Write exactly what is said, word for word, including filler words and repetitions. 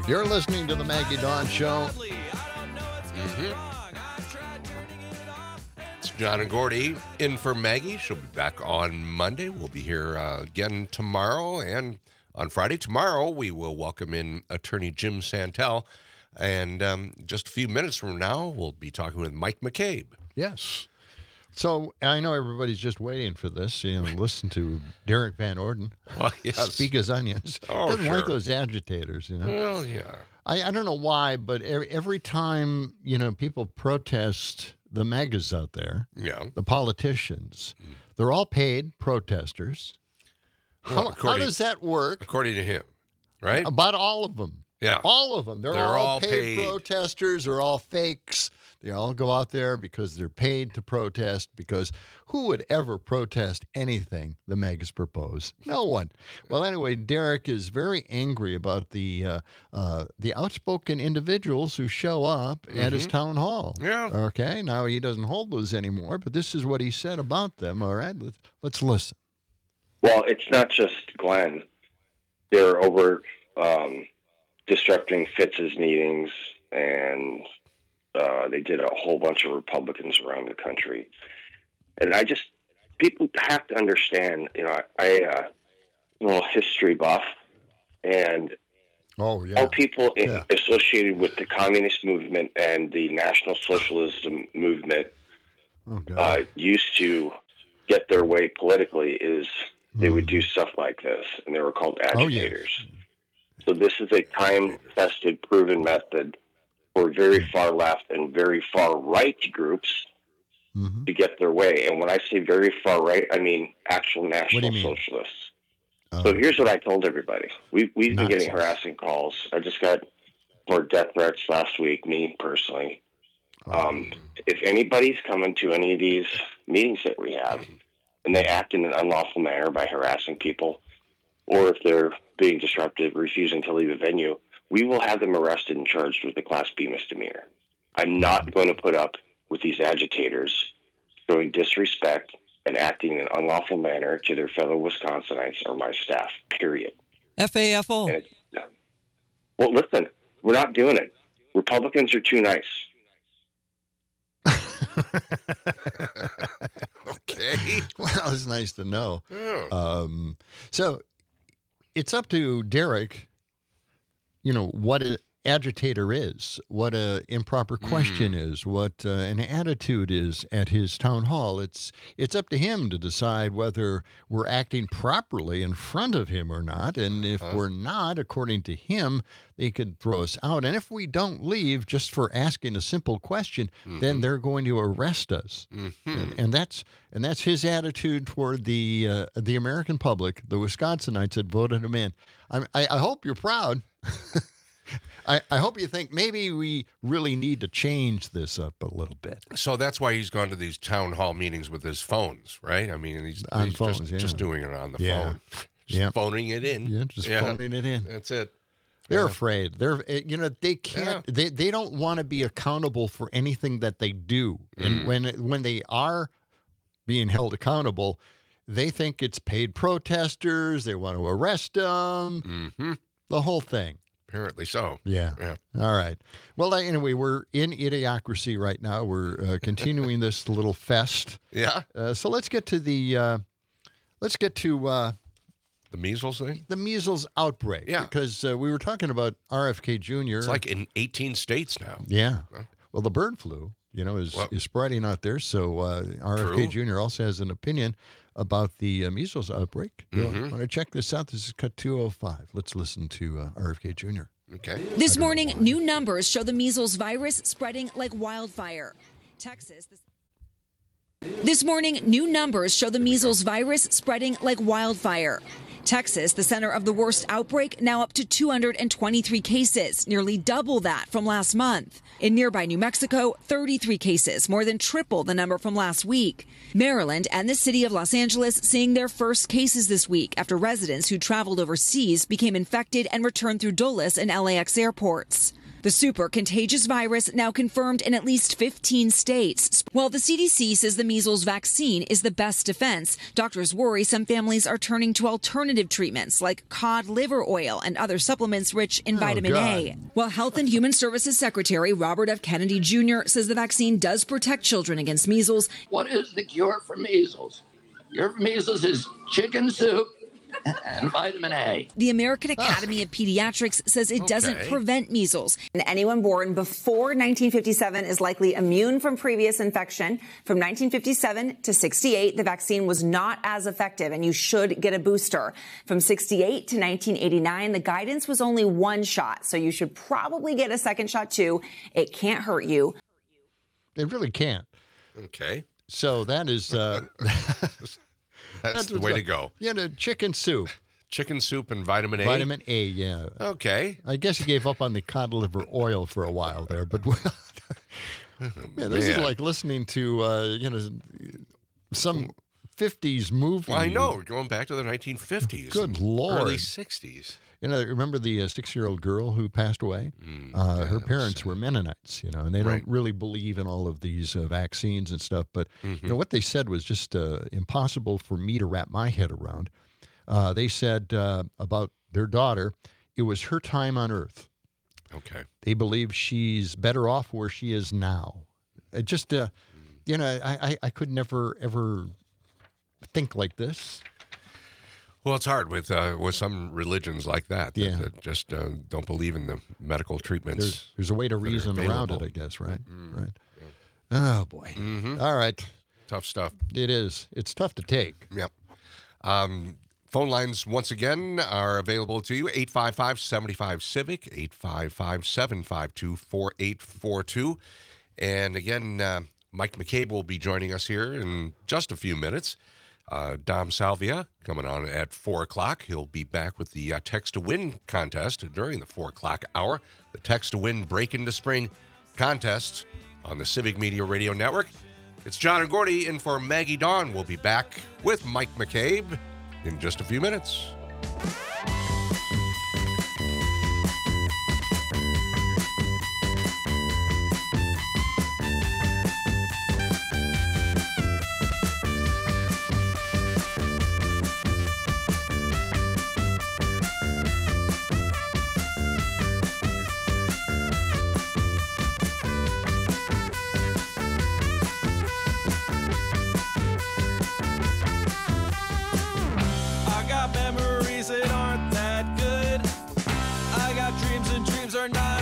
You're listening to the Maggie Dawn Show. Mm-hmm. It's John and Gordy in for Maggie. She'll be back on Monday. We'll be here uh, again tomorrow. And on Friday, tomorrow, we will welcome in attorney Jim Santel. And um, just a few minutes from now, we'll be talking with Mike McCabe. Yes. So I know everybody's just waiting for this. You know, listen to Derek Van Orden Well, yes. speak his onions. Oh, Doesn't sure. like those agitators, you know. Well, yeah. I, I don't know why, but every, every time, you know, people protest the megas out there, Yeah. the politicians, they're all paid protesters. Well, How, how according- does that work? According to him, right? About all of them. Yeah. All of them. They're, They're all, all paid, paid. protesters. They're all fakes. They all go out there because they're paid to protest, because who would ever protest anything the megas propose? No one. Well, anyway, Derek is very angry about the uh, uh, the outspoken individuals who show up at his town hall. Yeah. Okay, now he doesn't hold those anymore, but this is what he said about them. All right, let's, let's listen. Well, it's not just Glenn. They're over um, disrupting Fitz's meetings, and uh, they did a whole bunch of Republicans around the country. And I just, people have to understand, you know, I, I uh, I'm a little history buff, and Oh, yeah. all people in, Yeah. associated with the communist movement and the National Socialism movement Oh, God. uh, used to get their way politically is they would do stuff like this, and they were called Oh, yeah. agitators. So this is a time-tested, proven method for very far left and very far right groups Mhm. to get their way. And when I say very far right, I mean actual What do national you mean? socialists. Uh, So here's what I told everybody. We, we've been getting Nazis. harassing calls. I just got more death threats last week, me personally. Um, if anybody's coming to any of these meetings that we have and they act in an unlawful manner by harassing people, or if they're being disruptive, refusing to leave a venue, we will have them arrested and charged with a Class B misdemeanor. I'm not going to put up with these agitators showing disrespect and acting in an unlawful manner to their fellow Wisconsinites or my staff, period. F A F O. And it's, well, listen, we're not doing it. Republicans are too nice. Okay. Well, it's nice to know. Yeah. Um, so it's up to Derek, you know, what an agitator is, what a improper question is, what uh, an attitude is at his town hall. It's it's up to him to decide whether we're acting properly in front of him or not. And if we're not, according to him, they could throw us out. And if we don't leave just for asking a simple question, then they're going to arrest us. And, and that's and that's his attitude toward the uh, the American public, the Wisconsinites that voted him in. I, I, I hope you're proud. I, I hope you think maybe we really need to change this up a little bit. So that's why he's gone to these town hall meetings with his phones, right? I mean, he's, On he's phones, just, yeah. just doing it on the Yeah. phone. Just Yeah. phoning it in. Yeah, just phoning it in. That's it. They're Yeah. afraid. They're eh, you know they can't. They they don't want to be accountable for anything that they do. And when when they are being held accountable, they think it's paid protesters. They want to arrest them. Mm-hmm. The whole thing. Apparently so. Yeah. Yeah. All right. Well, anyway, we're in Idiocracy right now. We're uh, continuing this little fest. Yeah. Uh, so let's get to the uh, let's get to uh, The measles thing? the measles outbreak. Yeah. Because uh, we were talking about R F K Junior It's like in eighteen states now. Yeah. Huh? Well, the bird flu, you know, is, Well, is spreading out there. So uh, R F K true. Junior also has an opinion about the uh, measles outbreak. You Mhm. want to check this out? This is Cut two oh five. Let's listen to uh, R F K Junior Okay. This morning, new numbers show the measles virus spreading like wildfire. Texas. This morning, new numbers show the measles virus spreading like wildfire. Texas, the center of the worst outbreak, now up to two hundred twenty-three cases, nearly double that from last month. In nearby New Mexico, thirty-three cases, more than triple the number from last week. Maryland and the city of Los Angeles seeing their first cases this week after residents who traveled overseas became infected and returned through Dulles and L A X airports. The super contagious virus now confirmed in at least fifteen states. While the C D C says the measles vaccine is the best defense, doctors worry some families are turning to alternative treatments like cod liver oil and other supplements rich in Oh, vitamin God. A. While Health and Human Services Secretary Robert F. Kennedy Junior says the vaccine does protect children against measles. What is the cure for measles? Cure for measles is chicken soup and vitamin A. The American Academy of Pediatrics says it doesn't Okay. prevent measles. And anyone born before nineteen fifty-seven is likely immune from previous infection. From nineteen fifty-seven to sixty-eight, the vaccine was not as effective, and you should get a booster. From sixty-eight to nineteen eighty-nine, the guidance was only one shot, so you should probably get a second shot too. It can't hurt you. It really can't. Okay. So that is uh, That's the way to go. Yeah, the chicken soup, Chicken soup and vitamin A. vitamin A. Yeah, Okay. I guess you gave up on the cod liver oil for a while there, but man, this is Man. like listening to uh, you know some fifties movie. Well, I know. We're going back to the nineteen fifties. Good and Lord. Early sixties. You know, remember the uh, six-year-old girl who passed away? Mm, Uh, yeah, her that was parents sad. were Mennonites, you know, and they Right. don't really believe in all of these uh, vaccines and stuff. But Mhm. you know what they said was just uh, impossible for me to wrap my head around. Uh, they said uh, about their daughter, it was her time on Earth. Okay. They believe she's better off where she is now. It just, uh, you know, I, I, I could never ever think like this. Well, it's hard with uh, with some religions like that that, Yeah. that just uh, don't believe in the medical treatments. There's there's a way to are reason around it, available. I guess, right? Mm. Right. Oh boy. Mhm. All right. Tough stuff. It is. It's tough to take. Yep. Um, phone lines, once again, are available to you. eight five five, seven five, CIVIC, eight five five, seven five two, four eight four two. And again, uh, Mike McCabe will be joining us here in just a few minutes. Uh, Dom Salvia coming on at four o'clock. He'll be back with the uh, Text to Win contest during the four o'clock hour. The Text to Win Break into Spring contest on the Civic Media Radio Network. It's John and Gordy in for Maggie Dawn. We'll be back with Mike McCabe in just a few minutes. I got memories that aren't that good. I got dreams and dreams are not